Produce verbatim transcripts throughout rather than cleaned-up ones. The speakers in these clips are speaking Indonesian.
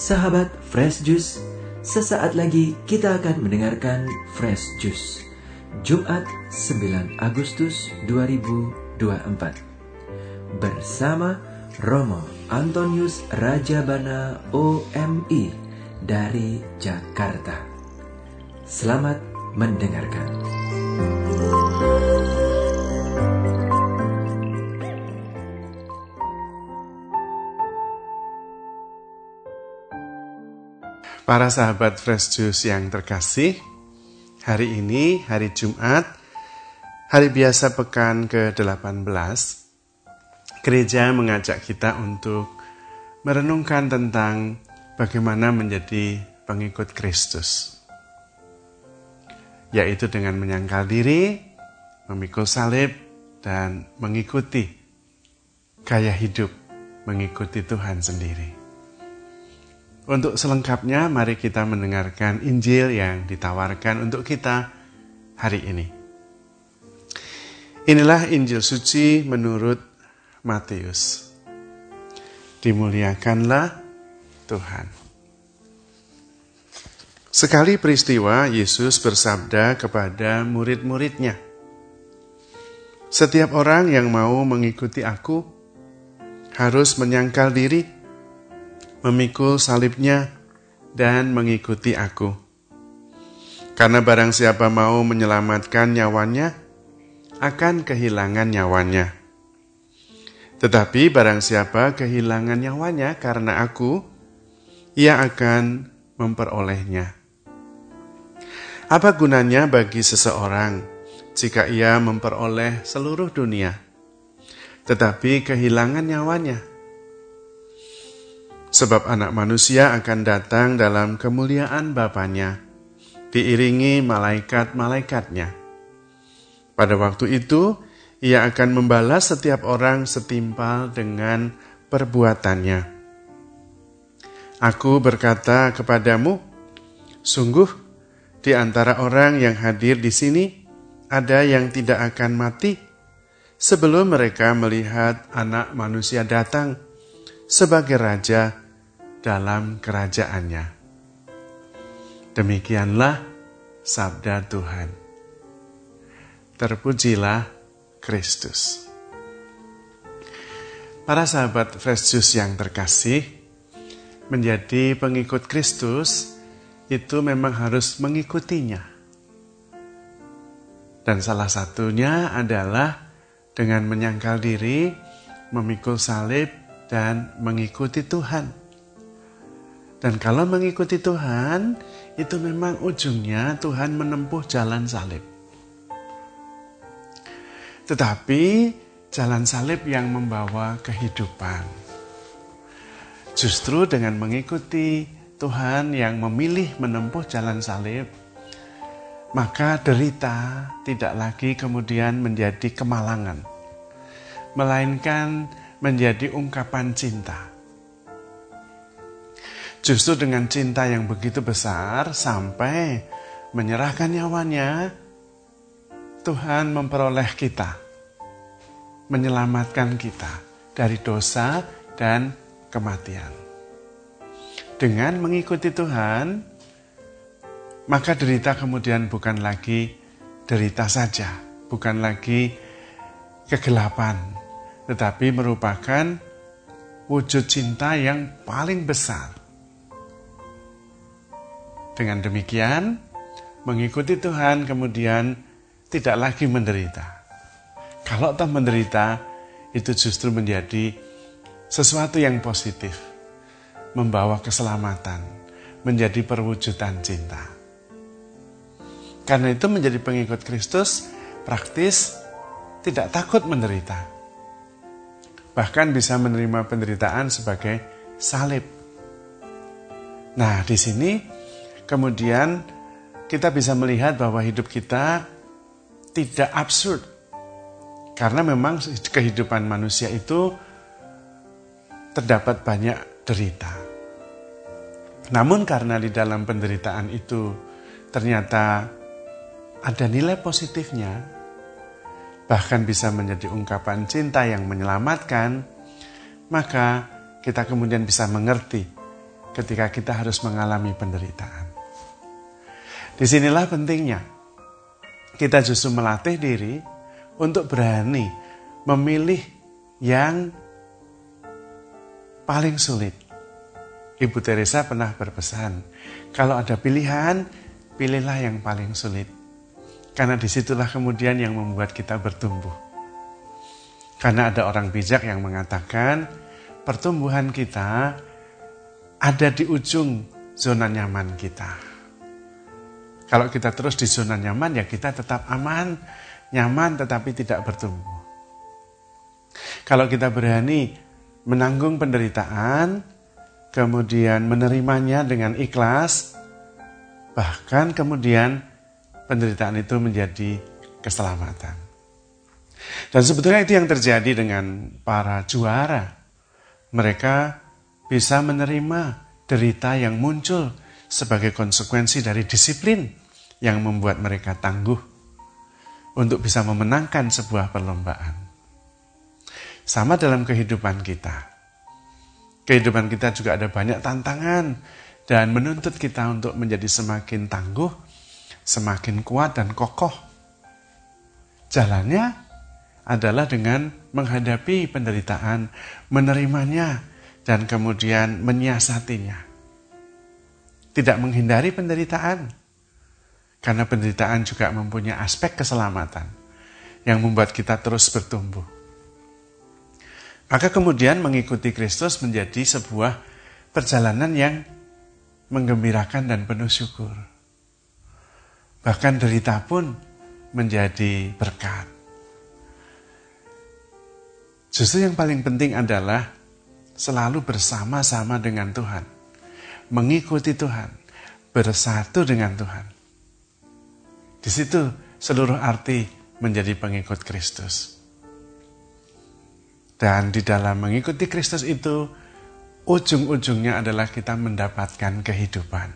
Sahabat Fresh Juice, sesaat lagi kita akan mendengarkan Fresh Juice Jumat sembilan Agustus dua ribu dua puluh empat bersama Romo Antonius Rajabana O M I dari Jakarta. Selamat mendengarkan. Para sahabat Fresh Juice yang terkasih, hari ini hari Jumat, hari biasa pekan ke delapan belas, gereja mengajak kita untuk merenungkan tentang bagaimana menjadi pengikut Kristus, yaitu dengan menyangkal diri, memikul salib, dan mengikuti gaya hidup, mengikuti Tuhan sendiri. Untuk selengkapnya, mari kita mendengarkan Injil yang ditawarkan untuk kita hari ini. Inilah Injil suci menurut Matius. Dimuliakanlah Tuhan. Sekali peristiwa, Yesus bersabda kepada murid-muridnya, "Setiap orang yang mau mengikuti aku harus menyangkal diri, memikul salibnya, dan mengikuti aku. Karena barang siapa mau menyelamatkan nyawanya, akan kehilangan nyawanya. Tetapi barang siapa kehilangan nyawanya karena aku, ia akan memperolehnya. Apa gunanya bagi seseorang jika ia memperoleh seluruh dunia, tetapi kehilangan nyawanya? Sebab anak manusia akan datang dalam kemuliaan Bapanya, diiringi malaikat-malaikatnya. Pada waktu itu, ia akan membalas setiap orang setimpal dengan perbuatannya. Aku berkata kepadamu, sungguh di antara orang yang hadir di sini, ada yang tidak akan mati sebelum mereka melihat anak manusia datang sebagai raja dalam kerajaannya." Demikianlah sabda Tuhan. Terpujilah Kristus. Para sahabat Fresh Juice yang terkasih, menjadi pengikut Kristus itu memang harus mengikutinya. Dan salah satunya adalah dengan menyangkal diri, memikul salib, dan mengikuti Tuhan. Dan kalau mengikuti Tuhan, itu memang ujungnya Tuhan menempuh jalan salib. Tetapi jalan salib yang membawa kehidupan. Justru dengan mengikuti Tuhan yang memilih menempuh jalan salib, maka derita tidak lagi kemudian menjadi kemalangan, melainkan menjadi ungkapan cinta. Justru dengan cinta yang begitu besar sampai menyerahkan nyawanya, Tuhan memperoleh kita, menyelamatkan kita dari dosa dan kematian. Dengan mengikuti Tuhan, maka derita kemudian bukan lagi derita saja, bukan lagi kegelapan, tetapi merupakan wujud cinta yang paling besar. Dengan demikian, mengikuti Tuhan kemudian tidak lagi menderita. Kalau toh menderita, itu justru menjadi sesuatu yang positif, membawa keselamatan, menjadi perwujudan cinta. Karena itu menjadi pengikut Kristus praktis tidak takut menderita. Bahkan bisa menerima penderitaan sebagai salib. Nah, di sini kemudian kita bisa melihat bahwa hidup kita tidak absurd. Karena memang kehidupan manusia itu terdapat banyak derita. Namun karena di dalam penderitaan itu ternyata ada nilai positifnya, bahkan bisa menjadi ungkapan cinta yang menyelamatkan, maka kita kemudian bisa mengerti ketika kita harus mengalami penderitaan. Disinilah pentingnya kita justru melatih diri untuk berani memilih yang paling sulit. Ibu Teresa pernah berpesan, kalau ada pilihan, pilihlah yang paling sulit. Karena disitulah kemudian yang membuat kita bertumbuh. Karena ada orang bijak yang mengatakan, pertumbuhan kita ada di ujung zona nyaman kita. Kalau kita terus di zona nyaman, ya kita tetap aman, nyaman tetapi tidak bertumbuh. Kalau kita berani menanggung penderitaan, kemudian menerimanya dengan ikhlas, bahkan kemudian penderitaan itu menjadi keselamatan. Dan sebetulnya itu yang terjadi dengan para juara. Mereka bisa menerima derita yang muncul sebagai konsekuensi dari disiplin yang membuat mereka tangguh untuk bisa memenangkan sebuah perlombaan. Sama dalam kehidupan kita. Kehidupan kita juga ada banyak tantangan dan menuntut kita untuk menjadi semakin tangguh, semakin kuat dan kokoh. Jalannya adalah dengan menghadapi penderitaan, menerimanya, dan kemudian menyiasatinya. Tidak menghindari penderitaan, karena penderitaan juga mempunyai aspek keselamatan yang membuat kita terus bertumbuh. Maka kemudian mengikuti Kristus menjadi sebuah perjalanan yang menggembirakan dan penuh syukur. Bahkan derita pun menjadi berkat. Justru yang paling penting adalah selalu bersama-sama dengan Tuhan. Mengikuti Tuhan. Bersatu dengan Tuhan. Di situ seluruh arti menjadi pengikut Kristus. Dan di dalam mengikuti Kristus itu, ujung-ujungnya adalah kita mendapatkan kehidupan.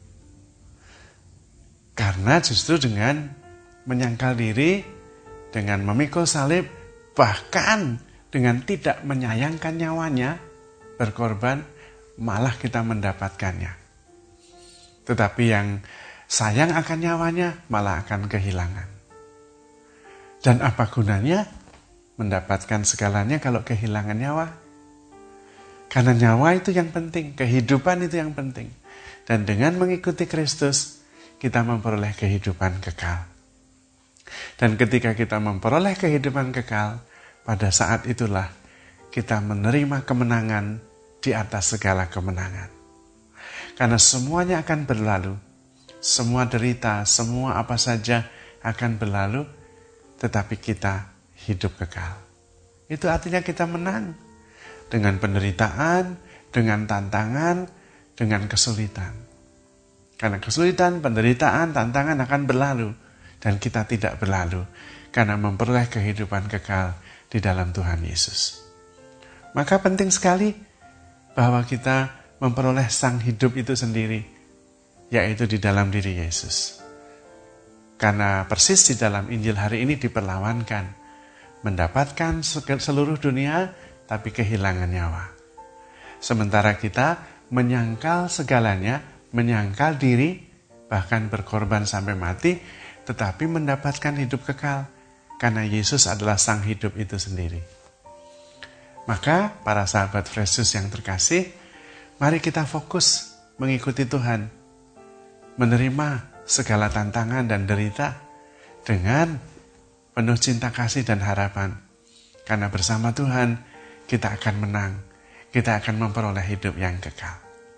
Karena justru dengan menyangkal diri, dengan memikul salib, bahkan dengan tidak menyayangkan nyawanya, berkorban, malah kita mendapatkannya. Tetapi yang sayang akan nyawanya, malah akan kehilangan. Dan apa gunanya mendapatkan segalanya kalau kehilangan nyawa? Karena nyawa itu yang penting, kehidupan itu yang penting. Dan dengan mengikuti Kristus, kita memperoleh kehidupan kekal. Dan ketika kita memperoleh kehidupan kekal, pada saat itulah kita menerima kemenangan di atas segala kemenangan. Karena semuanya akan berlalu. Semua derita, semua apa saja akan berlalu, tetapi kita hidup kekal. Itu artinya kita menang dengan penderitaan, dengan tantangan, dengan kesulitan. Karena kesulitan, penderitaan, tantangan akan berlalu dan kita tidak berlalu karena memperoleh kehidupan kekal di dalam Tuhan Yesus. Maka penting sekali bahwa kita memperoleh sang hidup itu sendiri, yaitu di dalam diri Yesus. Karena persis di dalam Injil hari ini diperlawankan, mendapatkan seluruh dunia, tapi kehilangan nyawa. Sementara kita menyangkal segalanya, menyangkal diri, bahkan berkorban sampai mati, tetapi mendapatkan hidup kekal, karena Yesus adalah sang hidup itu sendiri. Maka, para sahabat Fresh Juice yang terkasih, mari kita fokus mengikuti Tuhan, menerima segala tantangan dan derita, dengan penuh cinta kasih dan harapan. Karena bersama Tuhan, kita akan menang. Kita akan memperoleh hidup yang kekal.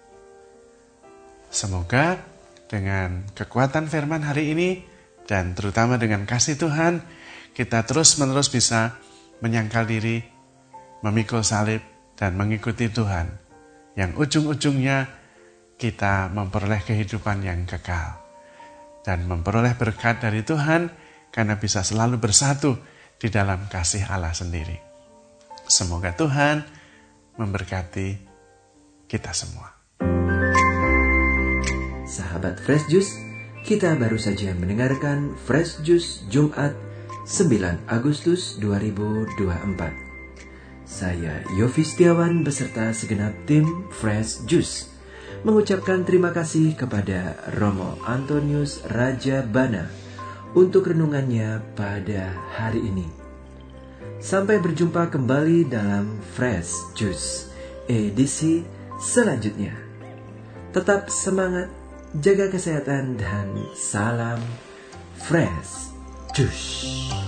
Semoga dengan kekuatan firman hari ini, dan terutama dengan kasih Tuhan, kita terus-menerus bisa menyangkal diri, memikul salib, dan mengikuti Tuhan. Yang ujung-ujungnya kita memperoleh kehidupan yang kekal. Dan memperoleh berkat dari Tuhan, karena bisa selalu bersatu di dalam kasih Allah sendiri. Semoga Tuhan memberkati kita semua. Sahabat Fresh Juice, kita baru saja mendengarkan Fresh Juice Jumat sembilan Agustus dua ribu dua puluh empat. Saya Yofi Setiawan beserta segenap tim Fresh Juice mengucapkan terima kasih kepada Romo Antonius Rajabana untuk renungannya pada hari ini. Sampai berjumpa kembali dalam Fresh Juice edisi selanjutnya. Tetap semangat, jaga kesehatan, dan salam Fresh Juice.